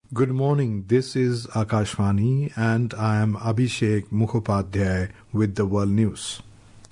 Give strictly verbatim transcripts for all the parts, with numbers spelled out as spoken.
Good morning. This is Akashvani and I am Abhishek Mukhopadhyay with the World News.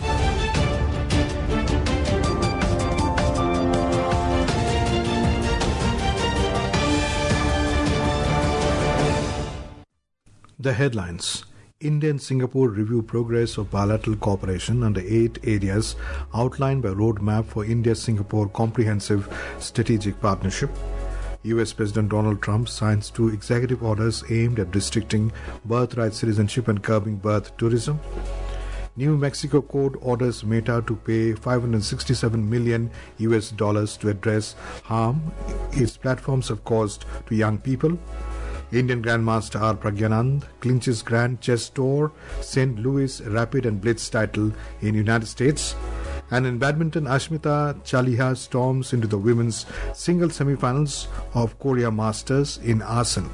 The headlines. India and Singapore review progress of bilateral cooperation under eight areas outlined by roadmap for India-Singapore Comprehensive Strategic Partnership. U S President Donald Trump signs two executive orders aimed at restricting birthright citizenship and curbing birth tourism. New Mexico court orders Meta to pay five hundred sixty-seven million U S dollars to address harm its platforms have caused to young people. Indian Grandmaster R. Pragyanand clinches Grand Chess Tour Saint Louis Rapid and Blitz title in United States. And in badminton, Ashmita Chaliha storms into the women's single semi-finals of Korea Masters in Asan.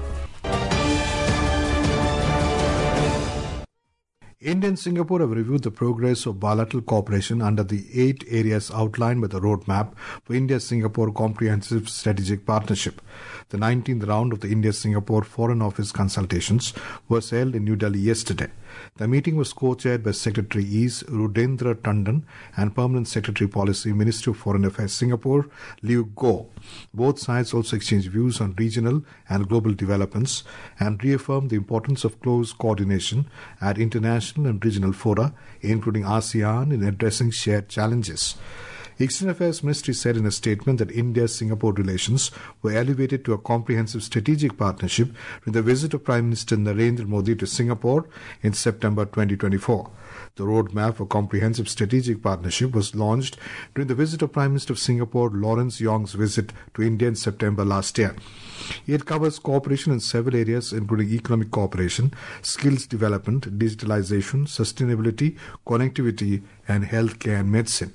India and Singapore have reviewed the progress of bilateral cooperation under the eight areas outlined by the roadmap for India-Singapore Comprehensive Strategic Partnership. The nineteenth round of the India-Singapore Foreign Office consultations was held in New Delhi yesterday. The meeting was co-chaired by Secretary Ease Rudendra Tandon and Permanent Secretary Policy, Ministry of Foreign Affairs Singapore, Liu Goh. Both sides also exchanged views on regional and global developments and reaffirmed the importance of close coordination at international and regional fora, including ASEAN, in addressing shared challenges. External Affairs Ministry said in a statement that India-Singapore relations were elevated to a comprehensive strategic partnership with the visit of Prime Minister Narendra Modi to Singapore in September twenty twenty-four. The roadmap for comprehensive strategic partnership was launched during the visit of Prime Minister of Singapore Lawrence Yong's visit to India in September last year. It covers cooperation in several areas including economic cooperation, skills development, digitalization, sustainability, connectivity and healthcare and medicine.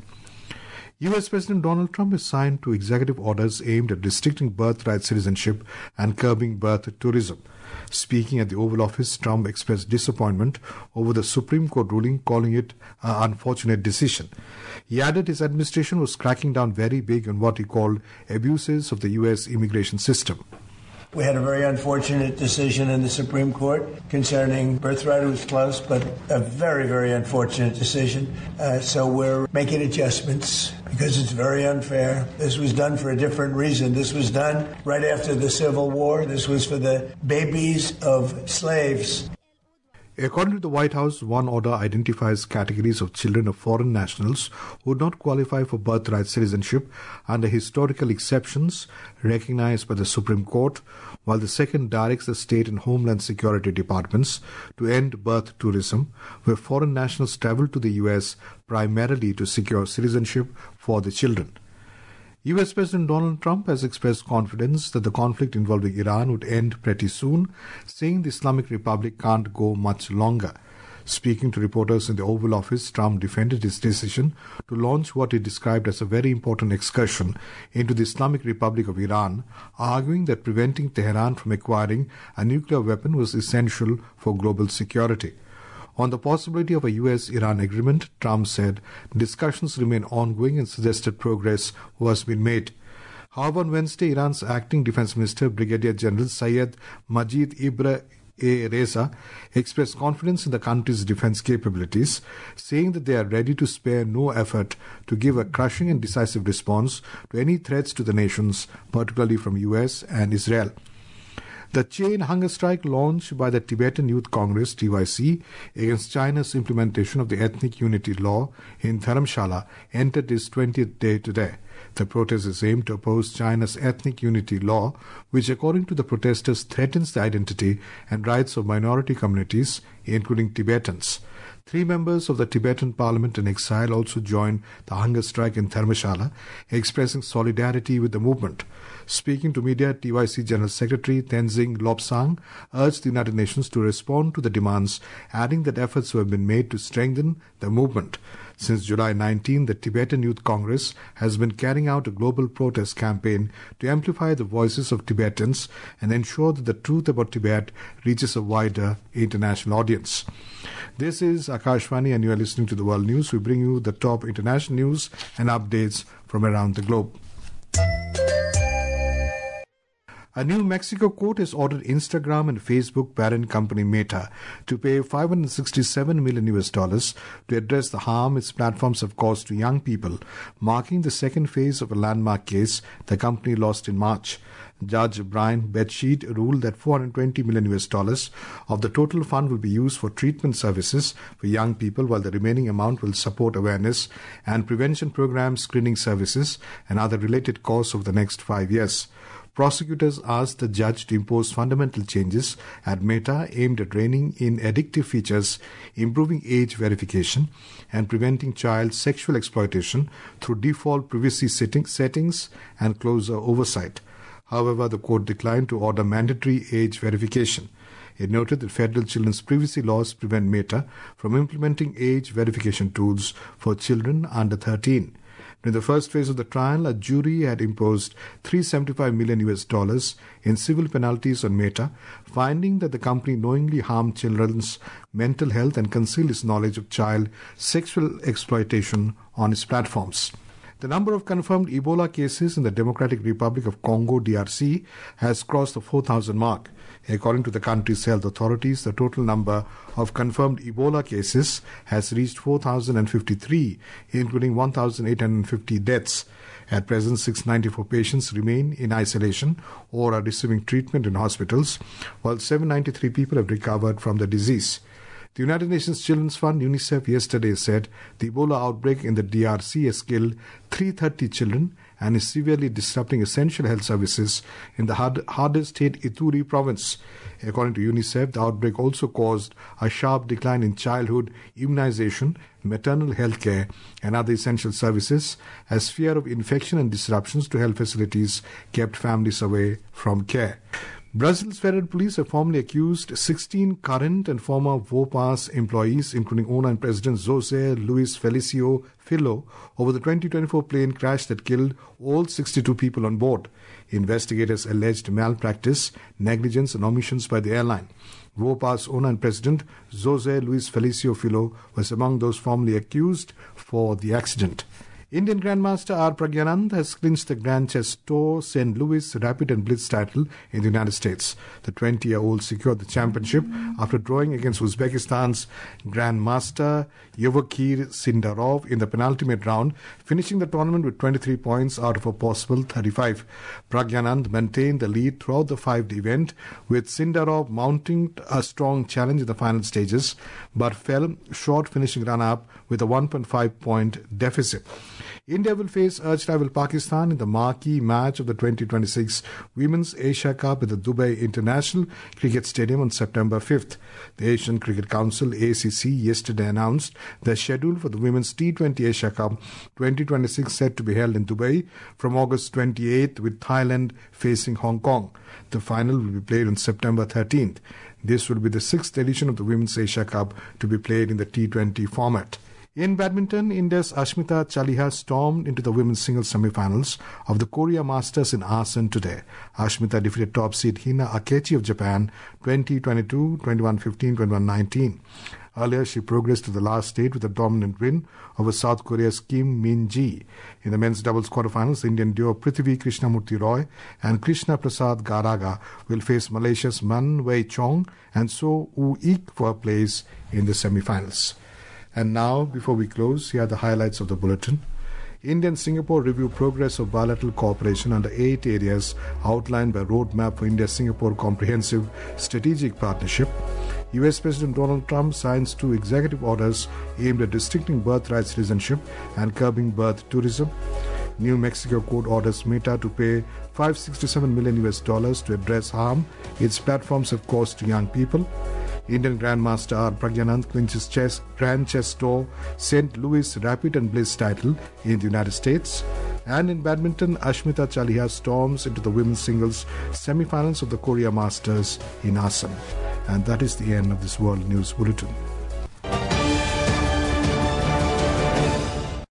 U S President Donald Trump has signed two executive orders aimed at restricting birthright citizenship and curbing birth tourism. Speaking at the Oval Office, Trump expressed disappointment over the Supreme Court ruling, calling it an unfortunate decision. He added his administration was cracking down very big on what he called abuses of the U S immigration system. We had a very unfortunate decision in the Supreme Court concerning birthright. It was close, but a very, very unfortunate decision. Uh, so we're making adjustments because it's very unfair. This was done for a different reason. This was done right after the Civil War. This was for the babies of slaves. According to the White House, one order identifies categories of children of foreign nationals who would not qualify for birthright citizenship under historical exceptions recognized by the Supreme Court, while the second directs the State and Homeland Security Departments to end birth tourism, where foreign nationals travel to the U S primarily to secure citizenship for the children. U S President Donald Trump has expressed confidence that the conflict involving Iran would end pretty soon, saying the Islamic Republic can't go much longer. Speaking to reporters in the Oval Office, Trump defended his decision to launch what he described as a very important excursion into the Islamic Republic of Iran, arguing that preventing Tehran from acquiring a nuclear weapon was essential for global security. On the possibility of a U S Iran agreement, Trump said discussions remain ongoing and suggested progress was been made. However, on Wednesday, Iran's acting defense minister, Brigadier General Syed Majid Ibn A. Reza, expressed confidence in the country's defense capabilities, saying that they are ready to spare no effort to give a crushing and decisive response to any threats to the nations, particularly from U S and Israel. The chain hunger strike launched by the Tibetan Youth Congress T Y C against China's implementation of the ethnic unity law in Dharamshala entered its twentieth day today. The protest is aimed to oppose China's ethnic unity law, which according to the protesters threatens the identity and rights of minority communities, including Tibetans. Three members of the Tibetan Parliament in exile also joined the hunger strike in Dharamshala, expressing solidarity with the movement. Speaking to media, T Y C General Secretary Tenzing Lobsang urged the United Nations to respond to the demands, adding that efforts have been made to strengthen the movement. Since July nineteenth, the Tibetan Youth Congress has been carrying out a global protest campaign to amplify the voices of Tibetans and ensure that the truth about Tibet reaches a wider international audience. This is Akashvani and you are listening to the World News. We bring you the top international news and updates from around the globe. A New Mexico court has ordered Instagram and Facebook parent company Meta to pay five hundred sixty-seven million U S dollars to address the harm its platforms have caused to young people, marking the second phase of a landmark case the company lost in March. Judge Brian Bedsheet ruled that four hundred twenty million U S dollars of the total fund will be used for treatment services for young people, while the remaining amount will support awareness and prevention programs, screening services, and other related costs over the next five years. Prosecutors asked the judge to impose fundamental changes at Meta aimed at reining in addictive features, improving age verification, and preventing child sexual exploitation through default privacy settings and closer oversight. However, the court declined to order mandatory age verification. It noted that federal children's privacy laws prevent Meta from implementing age verification tools for children under thirteen. In the first phase of the trial, a jury had imposed three hundred seventy-five million U S dollars in civil penalties on Meta, finding that the company knowingly harmed children's mental health and concealed its knowledge of child sexual exploitation on its platforms. The number of confirmed Ebola cases in the Democratic Republic of Congo, D R C, has crossed the four thousand mark. According to the country's health authorities, the total number of confirmed Ebola cases has reached four thousand fifty-three, including one thousand eight hundred fifty deaths. At present, six hundred ninety-four patients remain in isolation or are receiving treatment in hospitals, while seven hundred ninety-three people have recovered from the disease. The United Nations Children's Fund, UNICEF, yesterday said the Ebola outbreak in the D R C has killed three hundred thirty children and is severely disrupting essential health services in the hard, hardest hit Ituri province. According to UNICEF, the outbreak also caused a sharp decline in childhood immunization, maternal health care, and other essential services, as fear of infection and disruptions to health facilities kept families away from care. Brazil's federal police have formally accused sixteen current and former Vopas employees, including owner and president José Luis Felicio Filho, over the twenty twenty-four plane crash that killed all sixty-two people on board. Investigators alleged malpractice, negligence, and omissions by the airline. Vopas owner and president José Luis Felicio Filho was among those formally accused for the accident. Indian Grandmaster R. Pragyanand has clinched the Grand Chess Tour Saint Louis Rapid and Blitz title in the United States. The twenty-year-old secured the championship after drawing against Uzbekistan's Grandmaster Yevgeny Sindarov in the penultimate round, finishing the tournament with twenty-three points out of a possible thirty-five. Pragyanand maintained the lead throughout the five-day event, with Sindarov mounting a strong challenge in the final stages, but fell short, finishing runner-up with a one point five point deficit. India will face arch rival Pakistan in the marquee match of the twenty twenty-six Women's Asia Cup at the Dubai International Cricket Stadium on September fifth. The Asian Cricket Council A C C yesterday announced the schedule for the Women's T twenty Asia Cup twenty twenty-six, set to be held in Dubai from August twenty-eighth, with Thailand facing Hong Kong. The final will be played on September thirteenth. This will be the sixth edition of the Women's Asia Cup to be played in the T twenty format. In badminton, India's Ashmita Chaliha stormed into the women's singles semi-finals of the Korea Masters in Asan today. Ashmita defeated top seed Hina Akechi of Japan twenty twenty-two, twenty-one fifteen, twenty-one nineteen. Earlier, she progressed to the last stage with a dominant win over South Korea's Kim Min-ji. In the men's doubles quarterfinals, the Indian duo Prithvi Krishnamurti Roy and Krishna Prasad Garaga will face Malaysia's Man Wei Chong and So Woo Ik for a place in the semi-finals. And now, before we close, here are the highlights of the bulletin. India and Singapore review progress of bilateral cooperation under eight areas outlined by Roadmap for India-Singapore Comprehensive Strategic Partnership. U S President Donald Trump signs two executive orders aimed at restricting birthright citizenship and curbing birth tourism. New Mexico court orders Meta to pay five hundred sixty-seven million U S dollars to address harm its platforms have caused to young people. Indian Grandmaster R. Pragyanand clinches chess Grand Chess Tour Saint Louis Rapid and Blitz title in the United States. And in badminton, Ashmita Chaliha storms into the women's singles semi-finals of the Korea Masters in Asan. And that is the end of this World News Bulletin.